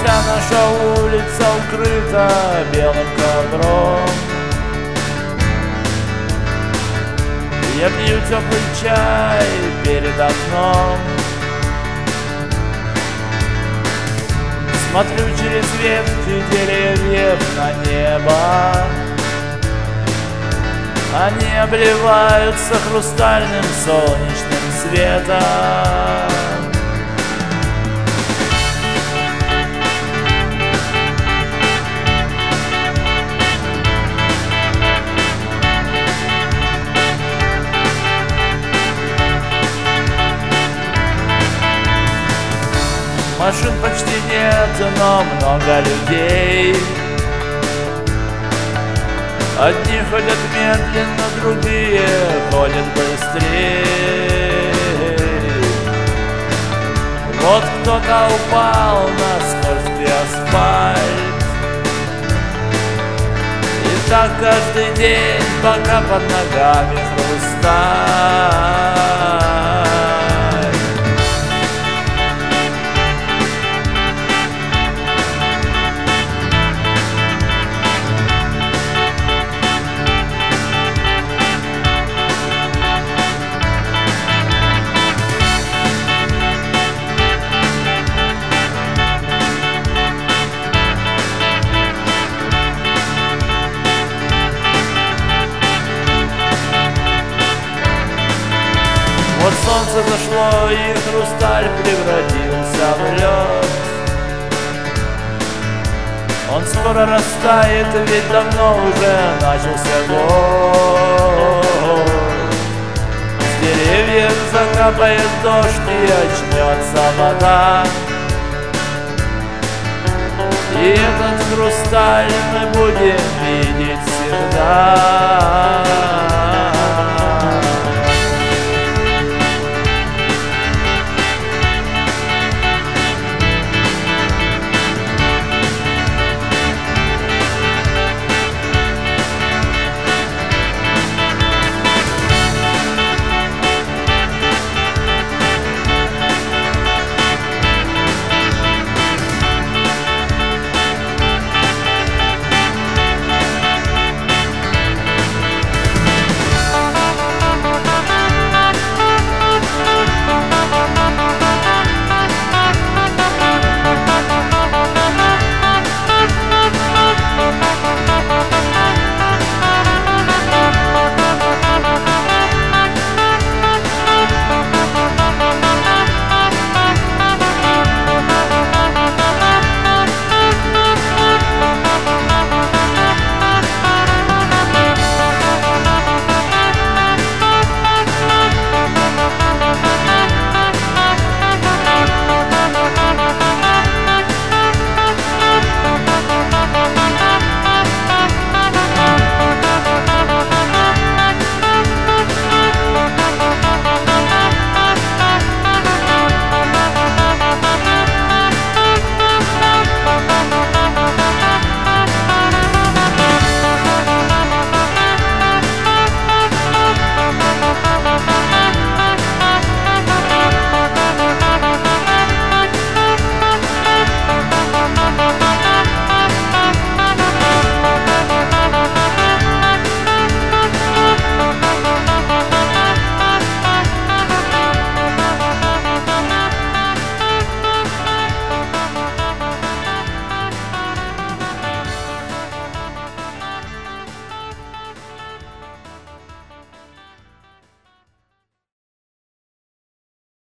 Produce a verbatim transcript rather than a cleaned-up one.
Вся наша улица укрыта белым ковром. Я пью теплый чай перед окном, смотрю через ветки деревьев на небо. Они обливаются хрустальным солнечным светом. Машин почти нет, но много людей. Одни ходят медленно, другие ходят быстрее. Вот кто-то упал на скользкий асфальт. И так каждый день, пока под ногами хрусталь. Вот солнце зашло, и хрусталь превратился в лед. Он скоро растает, ведь давно уже начался год. С деревьев закапает дождь, и очнется вода. И этот хрусталь мы будем видеть всегда.